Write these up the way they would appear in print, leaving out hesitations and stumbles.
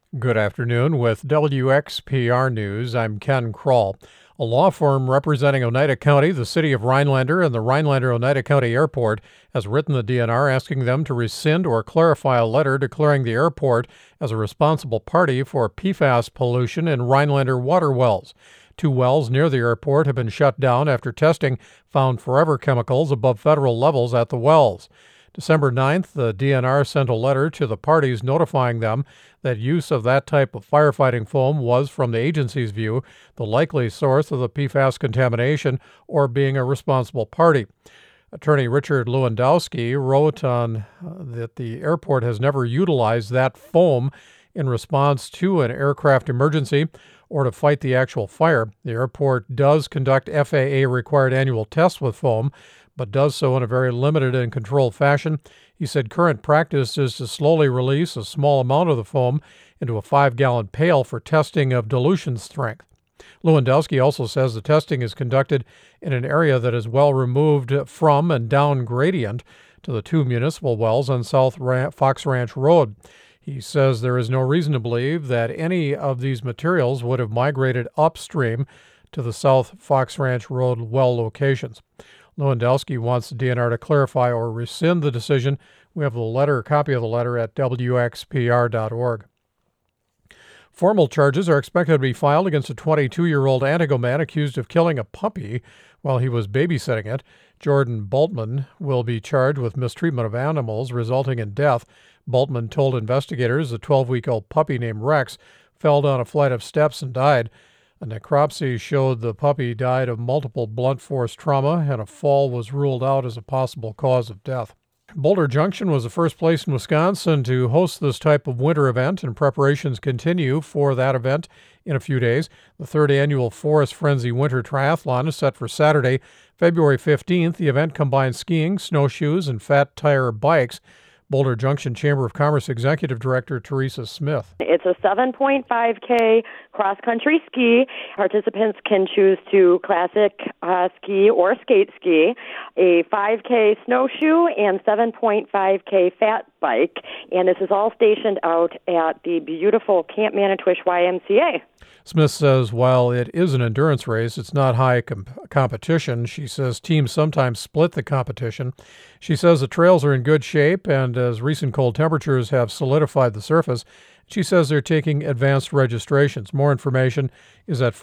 Good afternoon. With WXPR News, I'm Ken Kroll. A law firm representing Oneida County, the city of Rhinelander, and the Rhinelander-Oneida County Airport has written the DNR asking them to rescind or clarify a letter declaring the airport as a responsible party for PFAS pollution in Rhinelander water wells. 2 wells near the airport have been shut down after testing found forever chemicals above federal levels at the wells. December 9th, the DNR sent a letter to the parties notifying them that use of that type of firefighting foam was, from the agency's view, the likely source of the PFAS contamination or being a responsible party. Attorney Richard Lewandowski wrote that the airport has never utilized that foam in response to an aircraft emergency or to fight the actual fire. The airport does conduct FAA-required annual tests with foam, but does so in a very limited and controlled fashion. He said current practice is to slowly release a small amount of the foam into a 5-gallon pail for testing of dilution strength. Lewandowski also says the testing is conducted in an area that is well removed from and down gradient to the 2 municipal wells on South Fox Ranch Road. He says there is no reason to believe that any of these materials would have migrated upstream to the South Fox Ranch Road well locations. Lewandowski wants the DNR to clarify or rescind the decision. We have a copy of the letter at wxpr.org. Formal charges are expected to be filed against a 22-year-old Antigo man accused of killing a puppy while he was babysitting it. Jordan Bultman will be charged with mistreatment of animals resulting in death. Bultman told investigators a 12-week-old puppy named Rex fell down a flight of steps and died. A necropsy showed the puppy died of multiple blunt force trauma, and a fall was ruled out as a possible cause of death. Boulder Junction was the first place in Wisconsin to host this type of winter event, and preparations continue for that event in a few days. The 3rd annual Forest Frenzy Winter Triathlon is set for Saturday, February 15th. The event combines skiing, snowshoes, and fat tire bikes. Boulder Junction Chamber of Commerce Executive Director Teresa Smith. It's a 7.5K cross-country ski. Participants can choose to classic ski or skate ski, a 5K snowshoe, and 7.5K fat bike. And this is all stationed out at the beautiful Camp Manitowish YMCA. Smith says while it is an endurance race, it's not high competition. She says teams sometimes split the competition. She says the trails are in good shape, and as recent cold temperatures have solidified the surface, she says they're taking advanced registrations. More information is at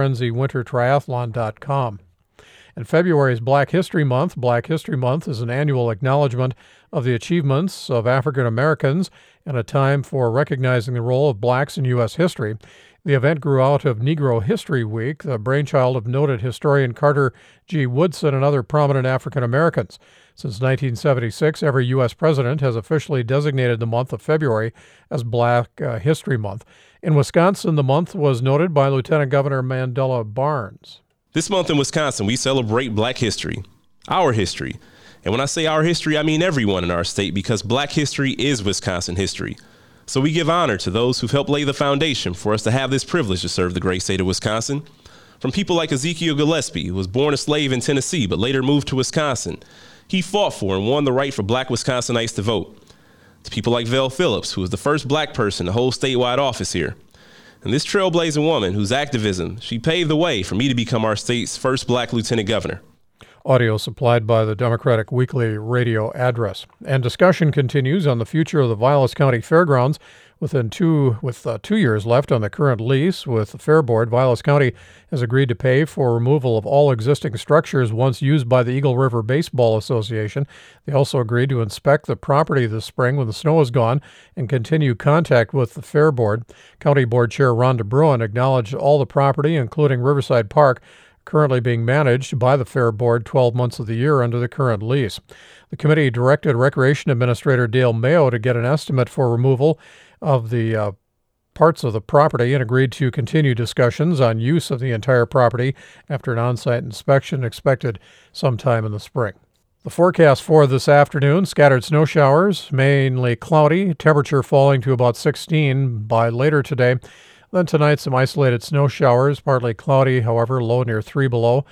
forestfrenzywintertriathlon.com. And February is Black History Month. Black History Month is an annual acknowledgement of the achievements of African Americans and a time for recognizing the role of blacks in U.S. history. The event grew out of Negro History Week, the brainchild of noted historian Carter G. Woodson and other prominent African Americans. Since 1976, every U.S. president has officially designated the month of February as Black History Month. In Wisconsin, the month was noted by Lieutenant Governor Mandela Barnes. This month in Wisconsin, we celebrate Black history, our history. And when I say our history, I mean everyone in our state, because Black history is Wisconsin history. So we give honor to those who've helped lay the foundation for us to have this privilege to serve the great state of Wisconsin. From people like Ezekiel Gillespie, who was born a slave in Tennessee but later moved to Wisconsin. He fought for and won the right for black Wisconsinites to vote. To people like Vel Phillips, who was the first black person to hold statewide office here. And this trailblazing woman whose activism, she paved the way for me to become our state's first black lieutenant governor. Audio supplied by the Democratic Weekly radio address. And discussion continues on the future of the Vilas County Fairgrounds. With 2 years left on the current lease with the Fair Board, Vilas County has agreed to pay for removal of all existing structures once used by the Eagle River Baseball Association. They also agreed to inspect the property this spring when the snow is gone and continue contact with the Fair Board. County Board Chair Rhonda Bruin acknowledged all the property, including Riverside Park, currently being managed by the Fair Board 12 months of the year under the current lease. The committee directed Recreation Administrator Dale Mayo to get an estimate for removal of the parts of the property and agreed to continue discussions on use of the entire property after an on-site inspection expected sometime in the spring. The forecast for this afternoon, scattered snow showers, mainly cloudy, temperature falling to about 16 by later today. Then tonight, some isolated snow showers, partly cloudy, however, low near 3 below.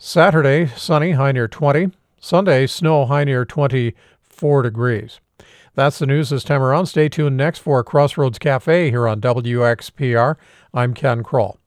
Saturday, sunny, high near 20. Sunday, snow, high near 24 degrees. That's the news this time around. Stay tuned next for Crossroads Cafe here on WXPR. I'm Ken Kroll.